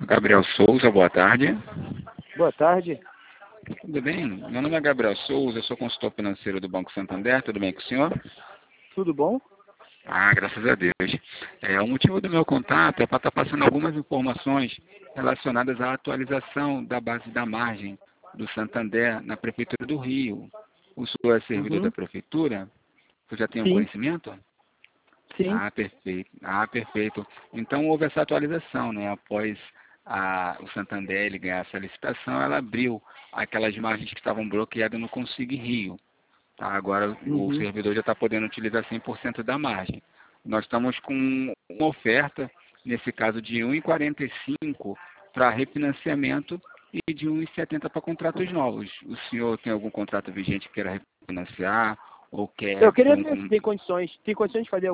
Gabriel Souza, boa tarde. Boa tarde. Tudo bem? Meu nome é Gabriel Souza, eu sou consultor financeiro do Banco Santander, tudo bem com o senhor? Tudo bom? Graças a Deus. O motivo do meu contato é para estar passando algumas informações relacionadas à atualização da base da margem do Santander na Prefeitura do Rio. O senhor é servidor da Prefeitura? Você já tem um Sim. conhecimento? Sim. Perfeito. Perfeito. Então houve essa atualização, né? Após o Santander ele ganhar essa licitação, ela abriu aquelas margens que estavam bloqueadas no Consigo Rio. Tá? Agora o servidor já está podendo utilizar 100% da margem. Nós estamos com uma oferta, nesse caso de 1,45 para refinanciamento e de 1,70 para contratos novos. O senhor tem algum contrato vigente que queira refinanciar? Ou quer Eu queria ver se tem condições. Tem condições de fazer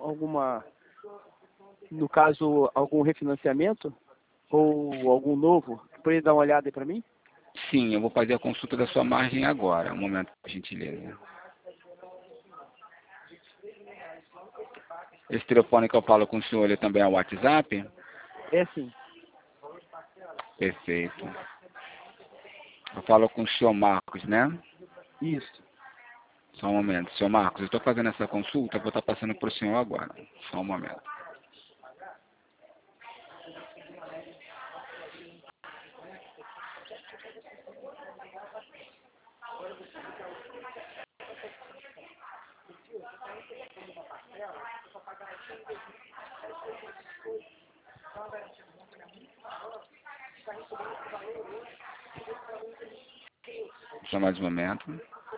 no caso, algum refinanciamento? Ou algum novo? Pode dar uma olhada aí para mim? Sim, eu vou fazer a consulta da sua margem agora. Um momento, por gentileza. Esse telefone que eu falo com o senhor, ele também é o WhatsApp? É sim. Perfeito. Eu falo com o senhor Marcos, né? Isso. Só um momento. Senhor Marcos, eu estou fazendo essa consulta, eu vou estar passando para o senhor agora. Só um momento. Só mais um momento.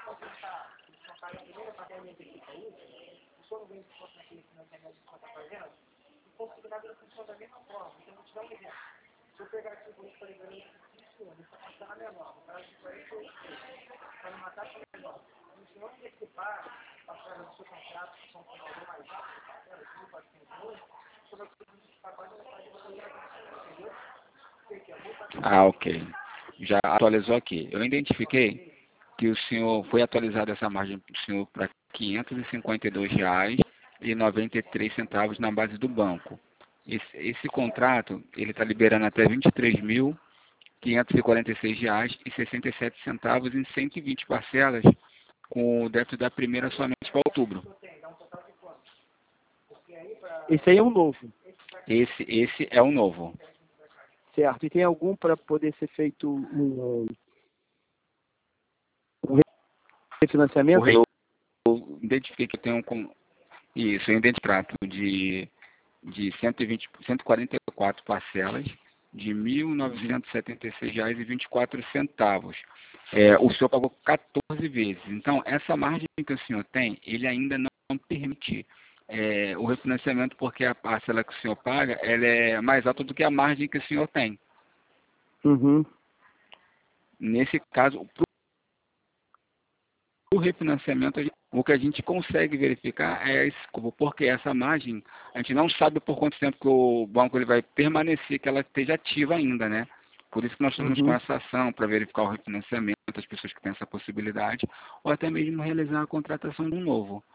Ok. Já atualizou aqui. Eu identifiquei que o senhor foi atualizada essa margem para o senhor para R$ 552,93 na base do banco. Esse contrato, ele está liberando até R$ 23.546,67 em 120 parcelas, com o débito da primeira somente para outubro. Esse aí é um novo. Esse é o novo. Certo. E tem algum para poder ser feito um refinanciamento? Eu identifiquei que eu tenho isso, eu identifiquei de 144 parcelas de R$ 1.976,24. O senhor pagou 14 vezes. Então, essa margem que o senhor tem, ele ainda não permite o refinanciamento, porque a parcela que o senhor paga, ela é mais alta do que a margem que o senhor tem. Nesse caso, o refinanciamento, o que a gente consegue verificar é porque essa margem, a gente não sabe por quanto tempo que o banco ele vai permanecer, que ela esteja ativa ainda, né? Por isso que nós estamos com essa ação, para verificar o refinanciamento, as pessoas que têm essa possibilidade, ou até mesmo realizar a contratação de um novo.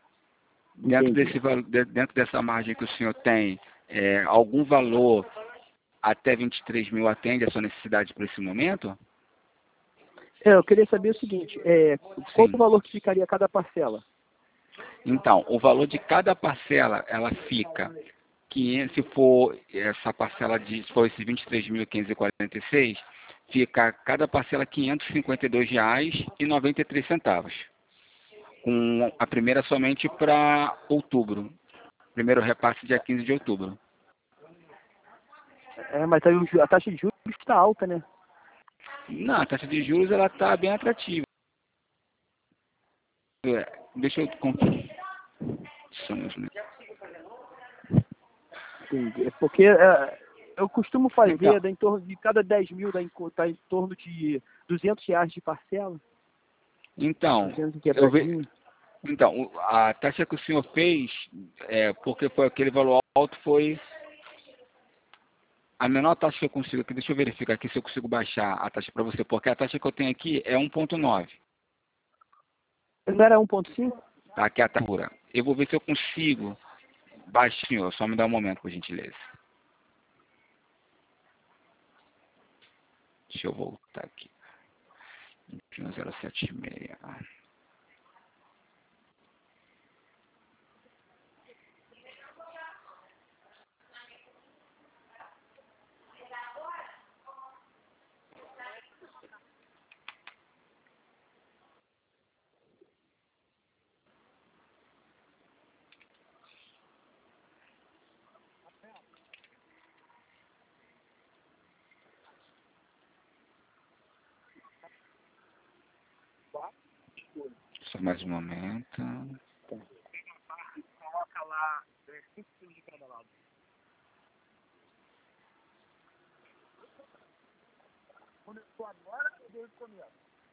Dentro dessa margem que o senhor tem, algum valor até 23 mil atende a sua necessidade para esse momento? Eu queria saber o seguinte, qual o valor que ficaria cada parcela? Então, o valor de cada parcela, ela fica, se for essa parcela se for esse 23.546, fica cada parcela R$ 552,93, com a primeira somente para outubro, primeiro repasse dia 15 de outubro. Mas aí a taxa de juros está alta, né? Não, a taxa de juros ela está bem atrativa. Deixa eu conferir. Entendi. É porque eu costumo fazer em torno de cada 10 mil, tá em torno de R$ 200 de parcela. Então, a taxa que o senhor fez, porque foi aquele valor alto, foi a menor taxa que eu consigo aqui. Deixa eu verificar aqui se eu consigo baixar a taxa para você, porque a taxa que eu tenho aqui é 1,9. Não era 1,5? Tá, aqui é a taxa. Eu vou ver se eu consigo baixar, senhor. Só me dá um momento, por gentileza. Deixa eu voltar aqui. 21076. Só mais um momento. Coloca lá 5 quilos de cada lado. Começou agora ou desde o começo?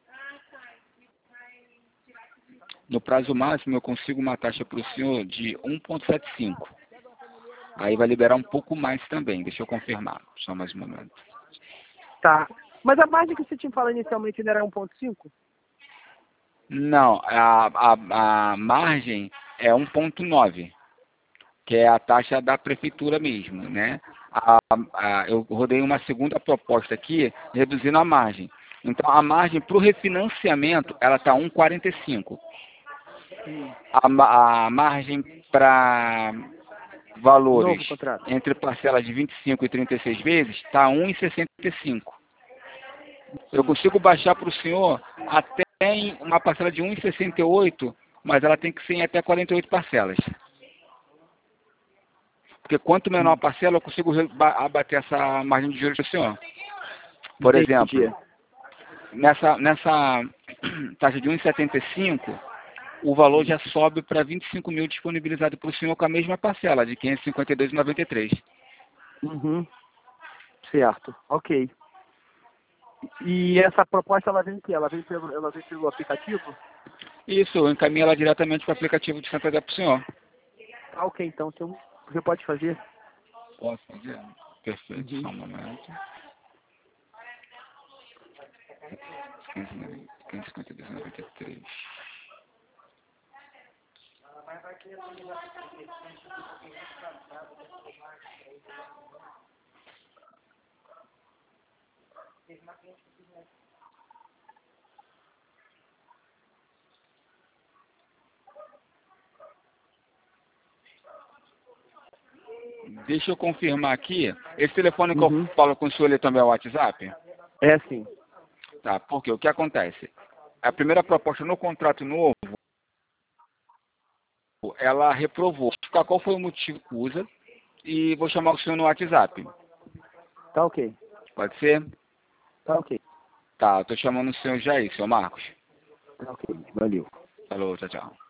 No prazo máximo, eu consigo uma taxa para o senhor de 1,75. Aí vai liberar um pouco mais também. Deixa eu confirmar. Só mais um momento. Tá. Mas a margem que você tinha falado inicialmente ainda era 1,5? Não, a margem é 1,9, que é a taxa da prefeitura mesmo, né? Eu rodei uma segunda proposta aqui, reduzindo a margem. Então, a margem para o refinanciamento, ela está 1,45. A margem para valores entre parcelas de 25 e 36 vezes está 1,65. Eu consigo baixar para o senhor até em uma parcela de 1,68, mas ela tem que ser em até 48 parcelas. Porque quanto menor a parcela, eu consigo abater essa margem de juros para o senhor. Por exemplo, nessa taxa de 1,75, o valor já sobe para 25 mil disponibilizado para o senhor com a mesma parcela, de 552,93. Uhum. Certo, ok. E essa proposta, ela vem que? Ela vem pelo aplicativo? Isso, eu encaminho ela diretamente para o aplicativo de Santander para o senhor. Ah, ok, então você pode fazer? Posso fazer? Perfeito, só um momento. 552,93. Deixa eu confirmar aqui. Esse telefone que eu falo com o senhor, ele também é o WhatsApp? É sim. Tá, porque o que acontece? A primeira proposta no contrato novo, ela reprovou. Qual foi o motivo que usa? E vou chamar o senhor no WhatsApp. Tá ok. Pode ser? Tá ok. Tá, eu tô chamando o senhor Jair, senhor Marcos. Tá ok, valeu. Falou, tchau, tchau.